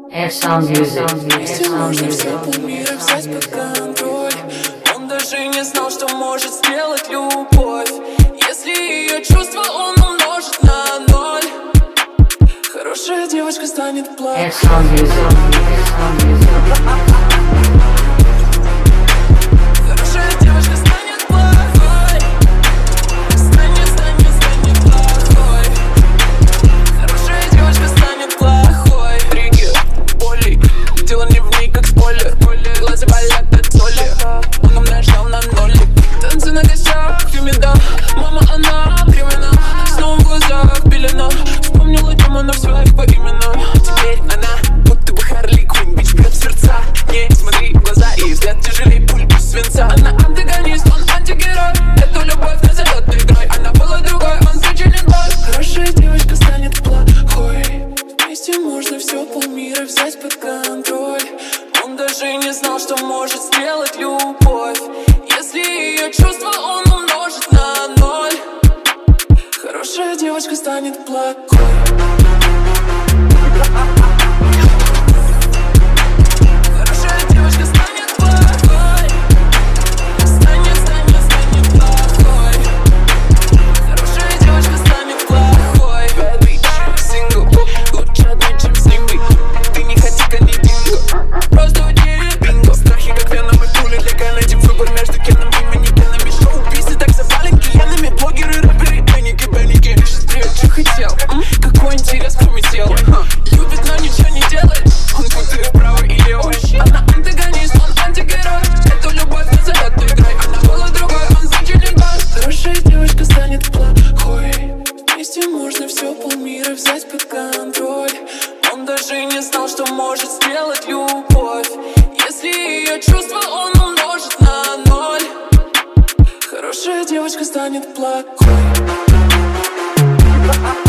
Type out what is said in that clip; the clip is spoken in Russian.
Вместе можно все полмира взять под контроль. Он даже не знал, что может сделать любовь. Если ее чувства он умножит на 0, хорошая девочка станет плохой. Хорошая девочка станет плохой. Станет плохой. Хорошая девочка станет плохой. Рики, боли, дело не в ней, как спойлер. Глаза болят от соли, он умножал на нолик. Танцы на костях, фемида. Мама, она времена, снова в глазах пелена. Вспомнила демонов своих по именам. Теперь она будто бы Харли Квинн. Бич бьет в сердца, не смотри в глаза, и взгляд тяжелей пульпу свинца. Она антагонист, он антигерой. Эту любовь назовет игрой. Она была другой, он причинен боль. Хорошая девочка станет плохой. Вместе можно все полмира взять под контроль. Он даже не знал, что может сделать любовь. Если ее чувства он умножит на 0, хорошая девочка станет плохой. Хорошая девочка станет плохой. Станет плохой. Хорошая девочка станет плохой. Bad bitch, сингл, лучше одной, чем с ним быть. Ты не хотика, не динго, просто уйди, бинго. Страхи, как веном и пули для Кеннеди. Выбор между Кеном и манекенами. Шоу-писы так запали гиенами. Блогеры, рэперы, бенники. Быстрее, что хотел, какой интерес, кроме тела. Любит, но ничего не делает. Он путает вправо и лево. Она антагонист, он антигерой. Эту любовь назовет игрой. Она была другой, он причинен боль. Хорошая девочка станет плохой. Вместе можно все полмира взять под контроль. Он даже не знал, что может сделать любовь. Если ее чувства он умножит на 0, хорошая девочка станет плохой.